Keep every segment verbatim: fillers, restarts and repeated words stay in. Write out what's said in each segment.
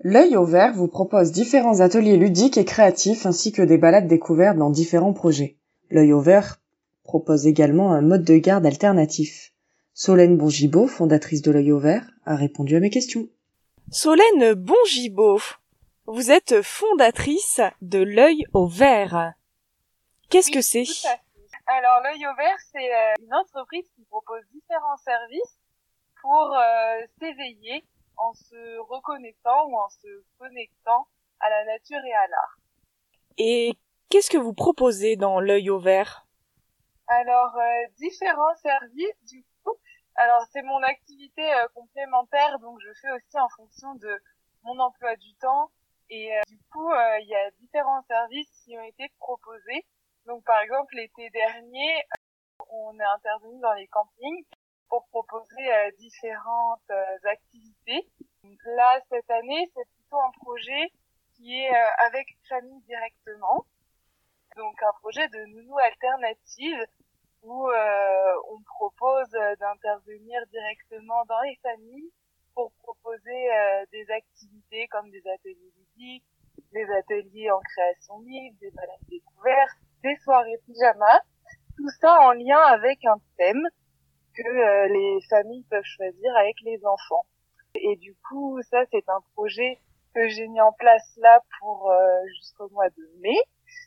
L'œil au vert vous propose différents ateliers ludiques et créatifs ainsi que des balades découvertes dans différents projets. L'œil au vert propose également un mode de garde alternatif. Solène Bongibaud, fondatrice de l'œil au vert, a répondu à mes questions. Solène Bongibaud, vous êtes fondatrice de l'œil au vert. Qu'est-ce Oui, que c'est? tout à fait. Alors l'œil au vert, c'est euh, une entreprise qui propose différents services pour euh, s'éveiller en se reconnaissant ou en se connectant à la nature et à l'art. Et qu'est-ce que vous proposez dans l'œil au vert? Alors euh, différents services du coup. Alors c'est mon activité euh, complémentaire, donc je fais aussi en fonction de mon emploi du temps. Et euh, du coup, euh, il y a différents services qui ont été proposés. Donc par exemple l'été dernier, on est intervenu dans les campings pour proposer euh, différentes euh, activités. Là cette année, c'est plutôt un projet qui est euh, avec famille directement. Donc un projet de nounou alternative où euh, on propose d'intervenir directement dans les familles pour proposer euh, des activités comme des ateliers ludiques, des ateliers en création libre, des balades découvertes, des soirées pyjama, tout ça en lien avec un thème que euh, les familles peuvent choisir avec les enfants. Et du coup, ça c'est un projet que j'ai mis en place là pour euh, jusqu'au mois de mai.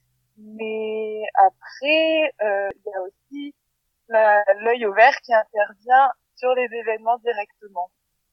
Mais après, euh, il y a aussi la, l'œil au vert qui intervient sur les événements directement.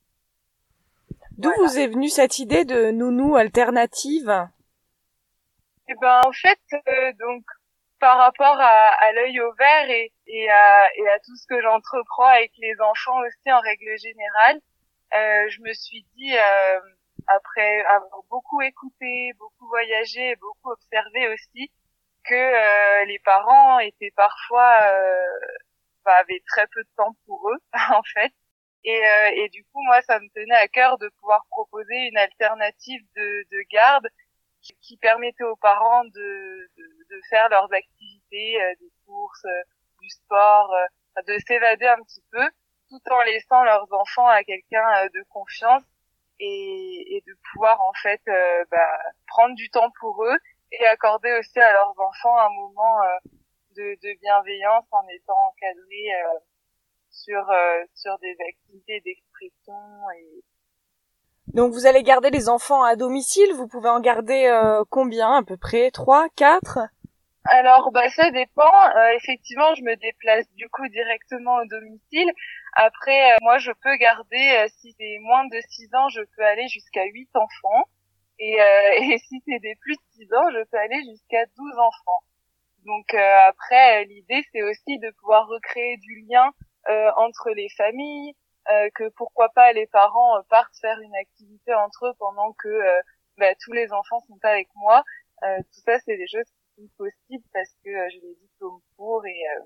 D'où Voilà. vous est venue cette idée de nounou alternative? Et ben en fait, euh, donc par rapport à, à l'œil au vert et, et, à, et à tout ce que j'entreprends avec les enfants aussi en règle générale, euh, je me suis dit, euh, après avoir beaucoup écouté, beaucoup voyagé et beaucoup observé aussi, que euh, les parents étaient parfois euh, bah, avaient très peu de temps pour eux en fait, et, euh, et du coup moi ça me tenait à cœur de pouvoir proposer une alternative de, de garde qui, qui permettait aux parents de, de, de faire leurs activités, euh, des courses, euh, du sport, euh, de s'évader un petit peu, tout en laissant leurs enfants à quelqu'un euh, de confiance et, et de pouvoir en fait euh, bah, prendre du temps pour eux et accorder aussi à leurs enfants un moment euh, de, de bienveillance en étant encadrés euh, sur euh, sur des activités d'expression. Et Donc vous allez garder les enfants à domicile, vous pouvez en garder euh, combien à peu près? Trois, quatre? alors bah ça dépend. Euh, effectivement, je me déplace du coup directement au domicile. Après, euh, moi je peux garder, euh, si c'est moins de six ans, je peux aller jusqu'à huit enfants. Et, euh, et si c'est des plus de six ans, je peux aller jusqu'à douze enfants. Donc euh, après, l'idée c'est aussi de pouvoir recréer du lien euh, entre les familles, euh, que pourquoi pas les parents euh, partent faire une activité entre eux pendant que euh, bah, tous les enfants sont avec moi. Euh, tout ça, c'est des choses qui sont possibles parce que euh, j'ai les diplômes pour. Et euh...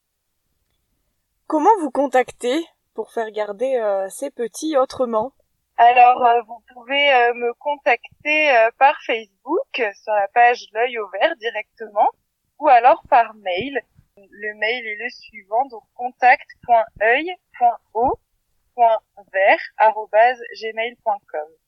Comment vous contactez pour faire garder euh, ces petits autrement? Alors, euh, vous pouvez euh, me contacter euh, par Facebook sur la page L'œil au vert directement, ou alors par mail. Le mail est le suivant, donc contact point œil point o point vert arobase gmail point com.